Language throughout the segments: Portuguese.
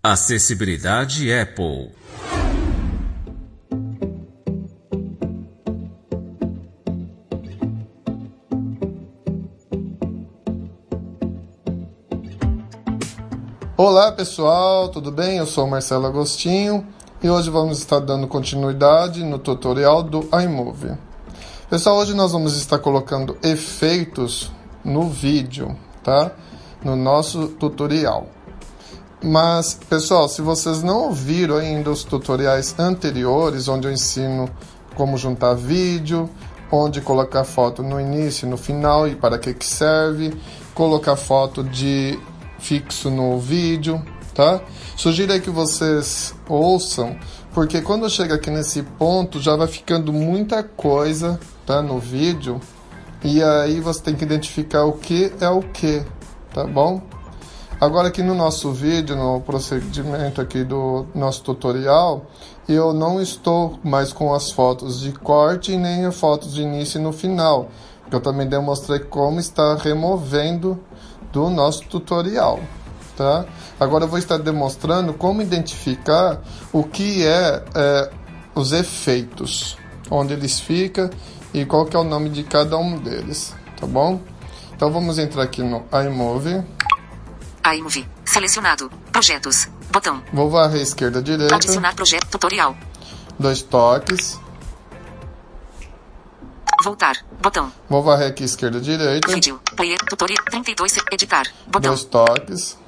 Acessibilidade Apple. Olá pessoal, tudo bem? Eu sou o Marcelo Agostinho e hoje vamos estar dando continuidade no tutorial do iMovie. Pessoal, hoje nós vamos estar colocando efeitos no vídeo, tá? No nosso tutorial. Mas, pessoal, se vocês não ouviram ainda os tutoriais anteriores, onde eu ensino como juntar vídeo, onde colocar foto no início e no final e para que serve, colocar foto de fixo no vídeo, tá? Sugiro aí que vocês ouçam, porque quando chega aqui nesse ponto já vai ficando muita coisa, tá, no vídeo, e aí você tem que identificar o que é o que, tá bom? Agora aqui no nosso vídeo, no procedimento aqui do nosso tutorial, eu não estou mais com as fotos de corte e nem as fotos de início e no final, porque eu também demonstrei como está removendo do nosso tutorial, tá? Agora eu vou estar demonstrando como identificar o que os efeitos, onde eles ficam e qual que é o nome de cada um deles, tá bom? Então vamos entrar aqui no iMovie. iMovie, selecionado, projetos, botão. Vou varrer esquerda, direita. Adicionar projeto, tutorial. 2 toques. Voltar, botão. Vou varrer aqui esquerda, direita. Vídeo, player, tutorial, 32, editar, botão. 2 toques.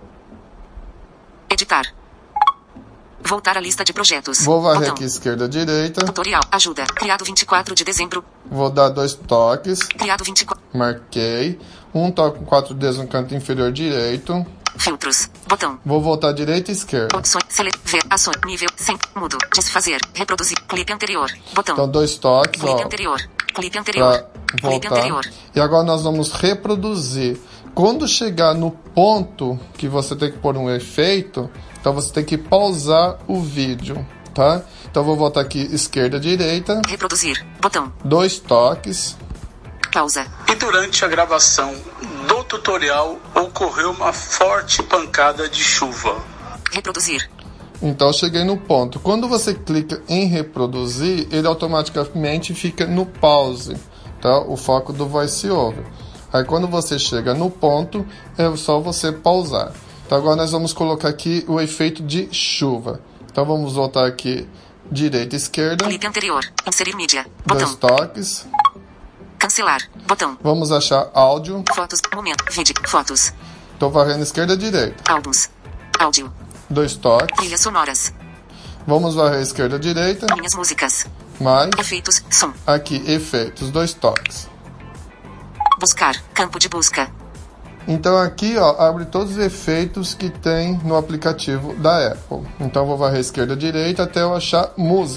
Editar. Voltar à lista de projetos. Vou varrer botão. aqui esquerda, direita. Tutorial, ajuda, criado 24 de dezembro. Vou dar 2 toques. Criado 24. Marquei. Um toque com 4 dedos no canto inferior direito. Filtros, botão. Vou voltar direita e esquerda. Opções, ver, ações, nível, sem, mudo, desfazer, reproduzir, clipe anterior, botão. Então 2 toques, Clipe ó, anterior, clipe anterior, pra clipe voltar. anterior. E agora nós vamos reproduzir. Quando chegar no ponto que você tem que pôr um efeito, então você tem que pausar o vídeo, tá? Então vou voltar aqui esquerda, direita. Reproduzir, botão. 2 toques. Pausa. E durante a gravação do tutorial ocorreu uma forte pancada de chuva. Reproduzir. Então eu cheguei no ponto. Quando você clica em reproduzir, ele automaticamente fica no pause, tá? O foco do VoiceOver. Aí quando você chega no ponto, é só você pausar. Então agora nós vamos colocar aqui o efeito de chuva. Então vamos voltar aqui direita e esquerda. Clipe anterior. Inserir mídia. Botão. 2 toques. Cancelar. Botão. Vamos achar áudio. Fotos. Momento. Vídeo. Fotos. Estou varrendo esquerda e direita. Álbuns. Áudio. 2 toques. Trilhas sonoras. Vamos varrer esquerda e direita. Minhas músicas. Mais. Efeitos. Som. Aqui, efeitos. 2 toques. Buscar. Campo de busca. Então aqui, ó, abre todos os efeitos que tem no aplicativo da Apple. Então vou varrer esquerda e direita até eu achar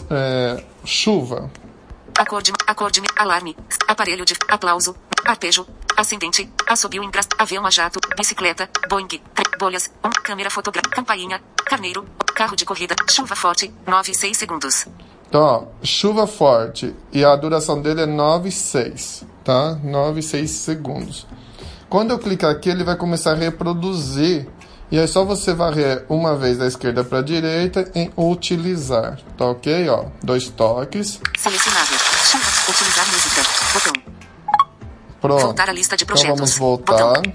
chuva. Acorde, alarme, aparelho de aplauso, arpejo, ascendente, assobio em avião a jato, bicicleta, Boeing, bolhas, câmera fotográfica, campainha, carneiro, carro de corrida, chuva forte, 9,6 segundos. Então, ó, chuva forte e a duração dele é 9,6, tá? 9,6 segundos. Quando eu clicar aqui, ele vai começar a reproduzir. E aí só você varrer uma vez da esquerda para a direita em utilizar. Tá ok? Ó, 2 toques. Selecionável. Chuva. Utilizar música. Botão. Pronto. Voltar à lista de projetos. Então vamos voltar. Botão.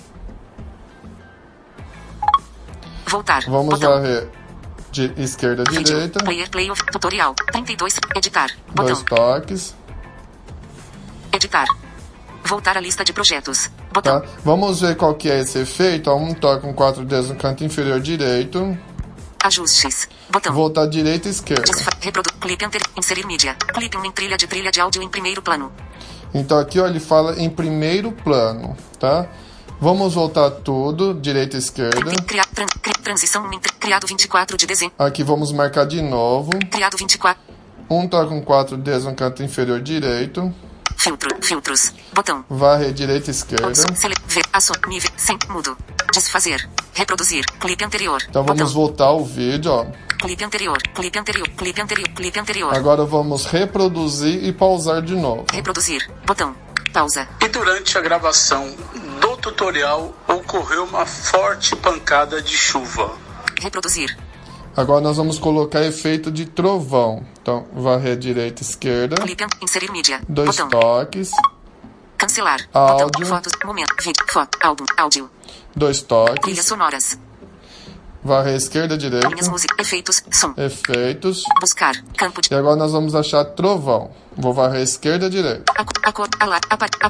Voltar. Vamos botão. varrer de esquerda a Vídeo. direita. Play of tutorial. 32. Editar. Botão. 2 toques. Editar. Voltar à lista de projetos. Botão. Tá? Vamos ver qual que é esse efeito. Ó, um toque com 4 dedos no canto inferior direito. Ajustes. Botão. Voltar direita e esquerda. Clipe anterior. Inserir mídia. Clipe 1 em trilha de áudio em primeiro plano. Então aqui, ó, ele fala em primeiro plano, tá? Vamos voltar tudo, direita e esquerda. Transição criado 24 de dezembro. Aqui vamos marcar de novo. Criado 24. Um toque com 4 dedos no canto inferior direito. Filtros. Botão. Varrer direita e esquerda. Ver. Ação. Nível. Sem. Mudo. Desfazer. Reproduzir. Clipe anterior. Então vamos voltar o vídeo, ó. Clipe anterior. Clipe anterior. Clipe anterior. Clipe anterior. Agora vamos reproduzir e pausar de novo. Reproduzir. Botão. Pausa. E durante a gravação do tutorial ocorreu uma forte pancada de chuva. Reproduzir. Agora nós vamos colocar efeito de trovão. Então, varrer direita, esquerda. Clipe. Inserir mídia. 2 Botão. toques. Cancelar. Áudio. Botão. Fotos. Momento. Vídeo. Foto. Álbum. Áudio. 2 Trilhas toques. sonoras. Varrer esquerda, direita. Linhas música. Efeitos. Som. Efeitos. Buscar. Campo de. E agora nós vamos achar trovão. Vou varrer esquerda, direita. Acordo, alar,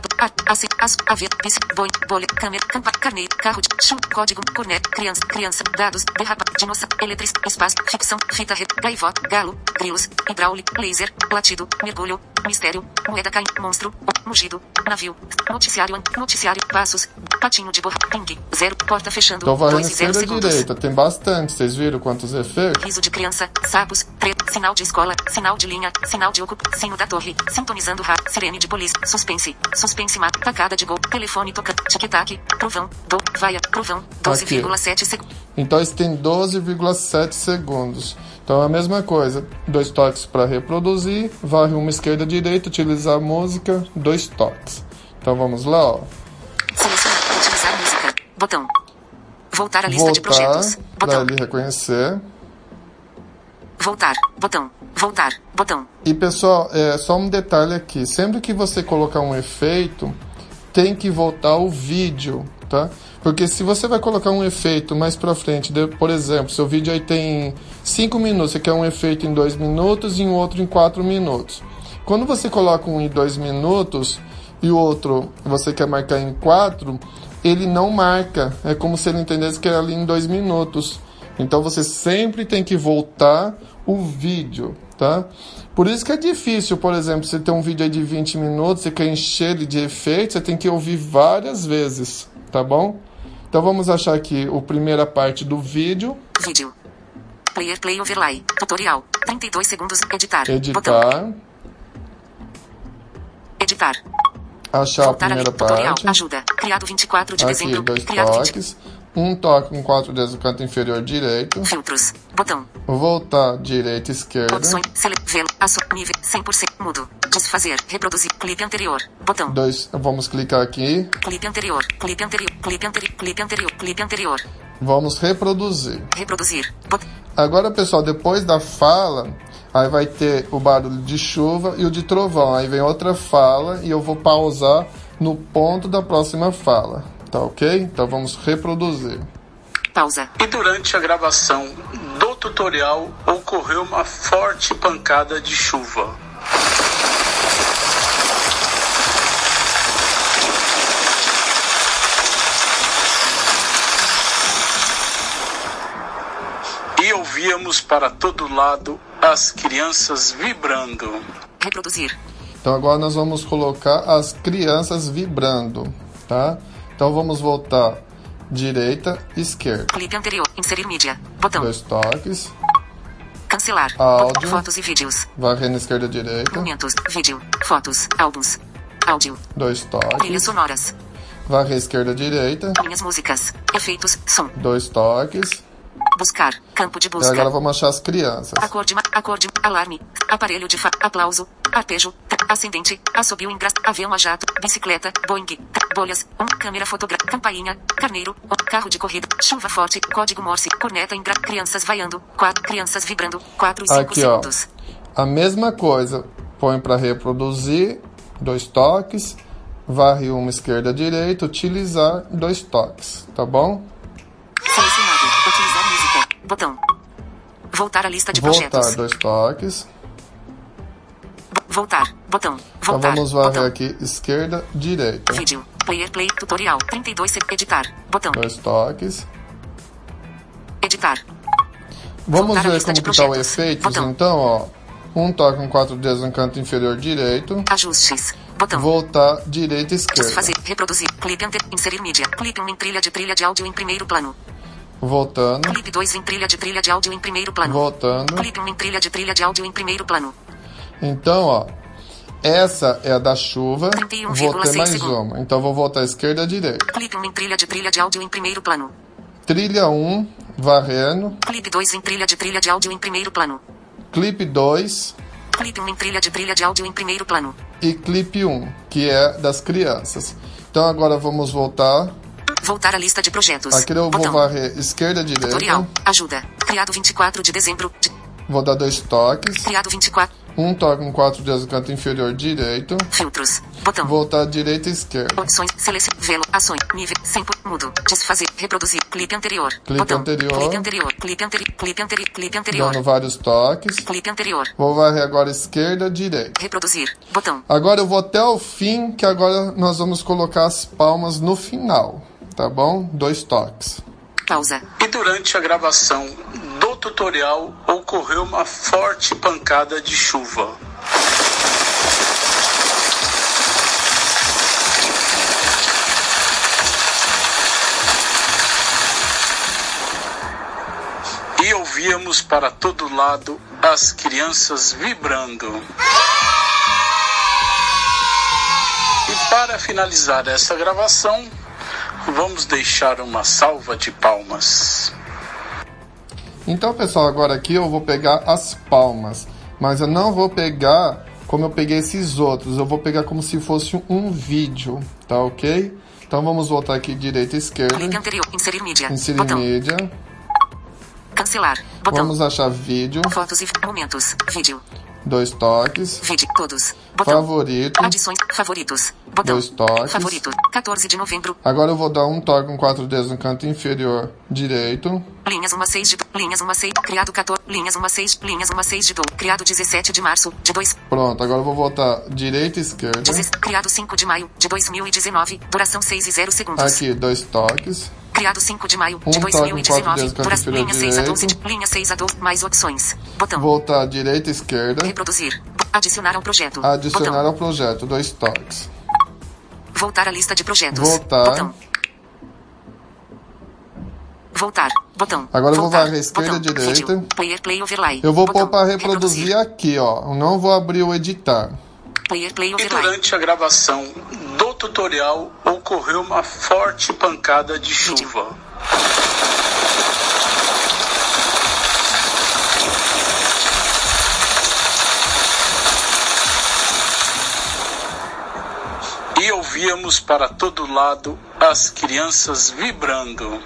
haver, bici, boi, bolha, câmera, carneiro, carro de chum, código, cornet, criança, dados, derrapa, dinossauro, eletriz, espaço, ficção, fita, gaivota, galo, grilos, hidráulico, laser, latido, mergulho, mistério, moeda caindo, monstro, mugido, navio, noticiário, passos, patinho de borra, ping, 0, porta fechando, Então varrendo 2 e 0 esquerda, segundos. direita. Tem bastante. Vocês viram quantos efeitos? Riso de criança, sapos, preto, sinal de escola, sinal de linha, sinal de ocupa, sino da torre, sintonizando sirene de polícia, suspense, tacada de gol, telefone tocando, tic-tac, trovão, vaia, trovão, 12,7 segundos. Então esse tem 12,7 segundos. Então é a mesma coisa. 2 toques para reproduzir. Varre uma esquerda, direita. Utilizar música. 2 toques. Então vamos lá, ó. Selecionar, utilizar música, botão. Voltar à lista de projetos, Para botão. ele reconhecer. Voltar, botão. Voltar, botão. E pessoal, só um detalhe aqui. Sempre que você colocar um efeito, tem que voltar o vídeo, tá? Porque se você vai colocar um efeito mais pra frente, por exemplo, seu vídeo aí tem 5 minutos, você quer um efeito em 2 minutos e um outro em 4 minutos. Quando você coloca um em 2 minutos e o outro você quer marcar em 4, ele não marca. É como se ele entendesse que era ali em 2 minutos. Então você sempre tem que voltar o vídeo, tá? Por isso que é difícil, por exemplo, você tem um vídeo aí de 20 minutos, você quer encher ele de efeitos, você tem que ouvir várias vezes, tá bom? Então vamos achar aqui a primeira parte do vídeo. Vídeo. Player play overlay. Tutorial. 32 segundos. Editar. Botão. Editar. Editar. Achar Voltar a primeira tutorial. parte. Ajuda. Criado 24 de Aqui, dezembro. 2 Criado 20. toques. Um toque com 4 dedos no canto inferior direito. Filtros. Botão. Voltar direita, esquerda. Opções. Velo. Nível. 100%. Mudo. Desfazer. Reproduzir. Clipe anterior. Botão. Vamos clicar aqui. Clipe anterior. Clipe anterior. Clipe anterior. Clipe anterior. Clipe anterior. Vamos reproduzir. Reproduzir. Botão. Agora, pessoal, depois da fala, aí vai ter o barulho de chuva e o de trovão. Aí vem outra fala e eu vou pausar no ponto da próxima fala. Tá ok? Então vamos reproduzir. Pausa. E durante a gravação do tutorial ocorreu uma forte pancada de chuva. E ouvíamos para todo lado as crianças vibrando. Reproduzir. Então agora nós vamos colocar as crianças vibrando, tá? Então vamos voltar direita, esquerda. Clipe anterior. Inserir mídia. Botão. 2 toques. Cancelar. Áudio. Botão. Fotos e vídeos. Varrendo esquerda, direita. Momentos. Vídeo. Fotos. Álbuns. Áudio. 2 Trilhas toques. sonoras. Varrer esquerda, direita. Minhas músicas. Efeitos. Som. 2 toques. Buscar. Campo de E busca. agora vamos achar as crianças. Acorde. Alarme. Aparelho de aplauso. Arpejo. Ascendente. Assobio avião a jato. Bicicleta. Boing. Bolhas. Câmera fotográfica. Campainha. Carneiro. Carro de corrida. Chuva forte. Código Morse. Corneta em crianças vaiando. 4 crianças vibrando. 4 e 5 Aqui, ó. segundos. A mesma coisa. Põe para reproduzir. 2 toques. Varre uma esquerda, direita. Utilizar. 2 toques. Tá bom? Selecionado. Utilizar música. Botão. Voltar à lista de Voltar. projetos. 2 toques. Voltar. Botão. Então Voltar. vamos varrer Botão. aqui esquerda, direita. Vídeo. Player play. Tutorial. 32 editar. Botão. 2 toques. Editar. Vamos Voltar à ver lista como de que tá o projetos. efeitos, Botão. então, ó. Um toque com 4 dedos no canto inferior direito. Ajustes. Botão. Voltar direita, esquerda. Desfazer. Reproduzir. Clipe inserir mídia. Clipe 1 em trilha de áudio em primeiro plano. Voltando. Clipe 2 em trilha de áudio em primeiro plano. Voltando. Clipe 1 em trilha de áudio em primeiro plano. Então, ó. Essa é a da chuva. 31,6 Vou ter mais segundos. uma. Então, vou voltar à esquerda e direita. Clipe 1 em trilha de áudio em primeiro plano. Trilha 1, varrendo. Clipe 2 em trilha de áudio em primeiro plano. Clipe 2 Clipe 1 em trilha de áudio em primeiro plano. e clipe 1, que é das crianças. Então, agora vamos voltar. Voltar à lista de projetos. Aqui eu Botão. vou varrer esquerda, direita. Tutorial. Ajuda. Criado 24 de dezembro. Vou dar 2 toques. Criado 24. Um toque com 4 dedos no canto inferior direito. Filtros. Botão. Voltar direita e esquerda. Opções. Selecionar. Velo. Ações. Nível. Sempre. Mudo. Desfazer. Reproduzir. Clipe anterior. Clipe Botão. anterior. Clipe anterior. Clipe anterior. Clipe anterior. Clipe anterior. Dando vários toques. Clipe anterior. Vou varrer agora esquerda, direita. Reproduzir. Botão. Agora eu vou até o fim, que agora nós vamos colocar as palmas no final. Tá bom? 2 toques. Pausa. E durante a gravação do tutorial ocorreu uma forte pancada de chuva. E ouvíamos para todo lado as crianças vibrando. E para finalizar essa gravação, vamos deixar uma salva de palmas. Então, pessoal, agora aqui eu vou pegar as palmas. Mas eu não vou pegar como eu peguei esses outros. Eu vou pegar como se fosse um vídeo, tá ok? Então vamos voltar aqui direita e esquerda. Clipe anterior. Inserir mídia. Inserir Botão. mídia. Cancelar. Botão. Vamos achar vídeo. Fotos e momentos. Vídeo. 2 toques. Vídeo. Todos. Botão. Favorito. Adições. Favoritos. Botão. 2 toques. Favorito. 14 de novembro. Agora eu vou dar um toque com 4 dedos no canto inferior direito. Linhas 1 a 6 de... Linhas 1 a 6. Criado 14. Linhas 1 a 6. Linhas 1 a 6 de... Criado 17 de março de 2. Pronto, agora eu vou voltar direita e esquerda. Criado 5 de maio de 2019. Duração 6 e 0 segundos. Aqui, 2 toques. Criado 5 de maio Um de toque com 2019. 4 dedos no canto Duração inferior linha 6 a 12. direito. Linha 6 a 12. Mais opções. Botão. Voltar direita e esquerda. Reproduzir. Adicionar ao projeto. Adicionar Botão. ao projeto, 2 toques. Voltar à lista de projetos. Voltar. Botão. Voltar. Botão. Agora eu vou Voltar. varrer esquerda, Botão. direita. Vídeo. Player play overlay. Eu vou Botão. pôr para reproduzir aqui, ó. Eu não vou abrir o editar. Player play E overlay. durante a gravação do tutorial ocorreu uma forte pancada de chuva. E ouvíamos para todo lado as crianças vibrando.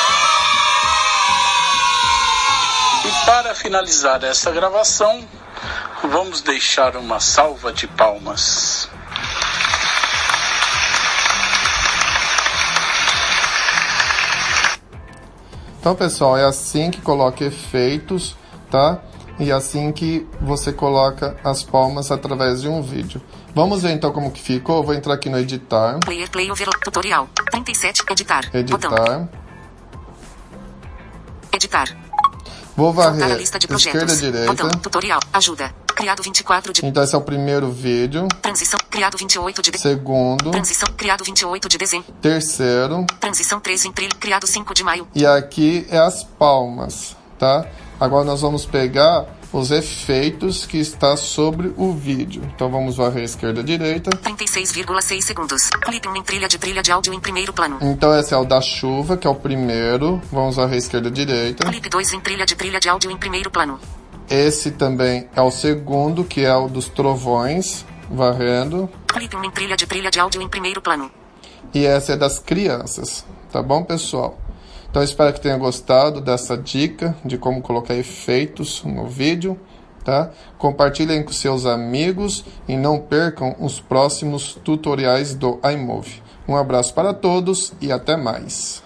E para finalizar essa gravação, vamos deixar uma salva de palmas. Então, pessoal, é assim que coloca efeitos, tá? E assim que você coloca as palmas através de um vídeo. Vamos ver então como que ficou. Eu vou entrar aqui no editar. Player play overlay. Tutorial. 37. Editar. Botão. Editar. Editar. Vou Voltar à varrer lista de esquerda, projetos. direita. Botão. Tutorial. Ajuda. Criado 24 de... Então esse é o primeiro vídeo. Transição. Criado 28 de... Segundo. Transição. Criado 28 de dezembro. Terceiro. Transição 3 em trilha. Criado 5 de maio. E aqui é as palmas, tá? Agora nós vamos pegar os efeitos que está sobre o vídeo. Então vamos varrer esquerda, direita. 36,6 segundos. Clipe 1 em trilha de áudio em primeiro plano. Então esse é o da chuva, que é o primeiro. Vamos varrer esquerda, direita. Clipe 2 em trilha de áudio em primeiro plano. Esse também é o segundo, que é o dos trovões, varrendo. Clipe 1 em trilha de áudio em primeiro plano. E essa é das crianças, tá bom, pessoal? Então espero que tenham gostado dessa dica de como colocar efeitos no vídeo, tá? Compartilhem com seus amigos e não percam os próximos tutoriais do iMovie. Um abraço para todos e até mais.